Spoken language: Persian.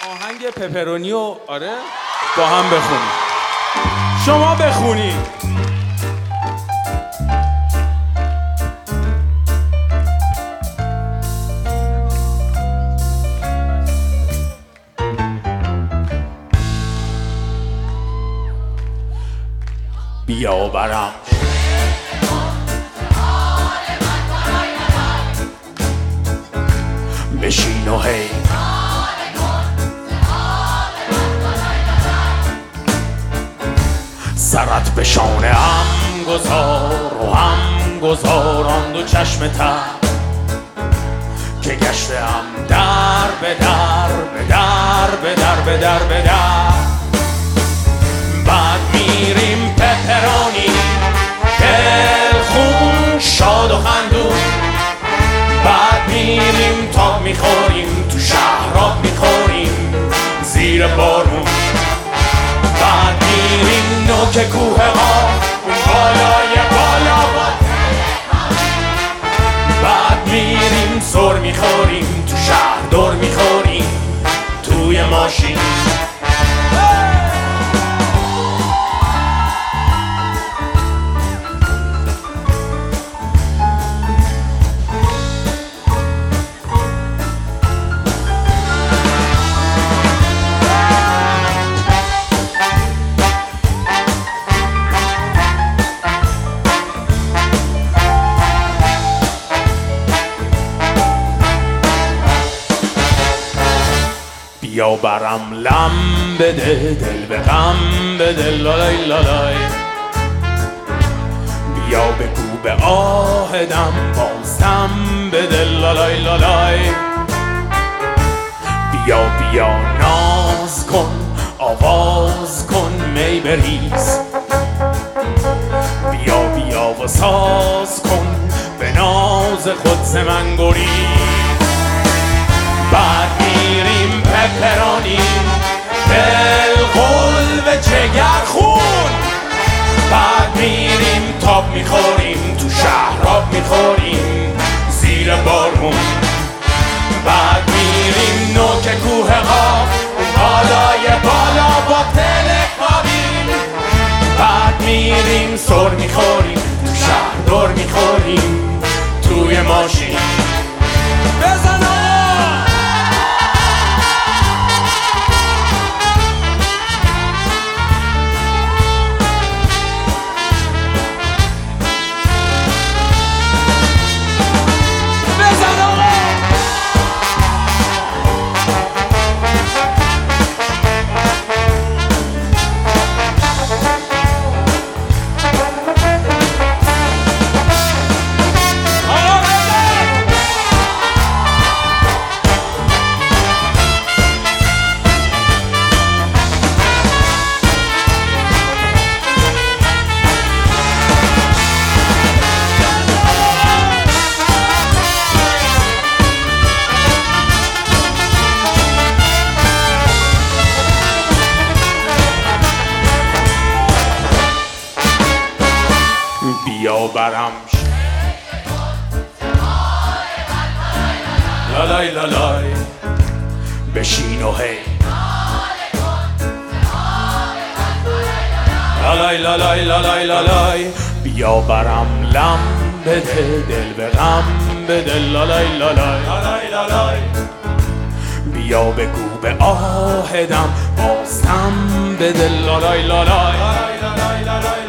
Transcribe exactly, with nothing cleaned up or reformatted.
آهنگ پپرونیو آره با هم بخونیم. شما بخونید. بیا برم بشین و هی سرت به شانه هم گذار و هم گذاران دو چشم تر که گشتم در به در به در به در به در به در. بعد میریم پپرونی دل خون شاد و خندون. بعد میریم تاب میخوریم تو شهراب میخوریم زیر بارون. بعد میریم نوک کوه ها اون بالای بالا با بعد میریم سر میخوریم تو شهر دور میخوریم توی ماشین. بیا برم لم بده دل به غم بده لالای لالای. بیا بگو به آهدم بازم بده لالای لالای. بیا بیا ناز کن آواز کن می بریز. بیا بیا و ساز کن به ناز خود ز من گریز. بعد میریم پپرونی دل قلب جگر خون. بعد میریم تاب میخوریم تو شهراب میخوریم زیر بارون. بعد میریم نوک کوه ها بالای بالا با تل کابین. بعد میریم سر میخوریم تو شهر دور میخوریم توی ماشین. بزن بیا برم لالای لالای بشین و هی لالای لالای لالای لالای. بیا برم لم بده دل به غم بده لالای لالای لالای لالای. بیا بگو به آهدم بازم بده لالای لالای لالای لالای.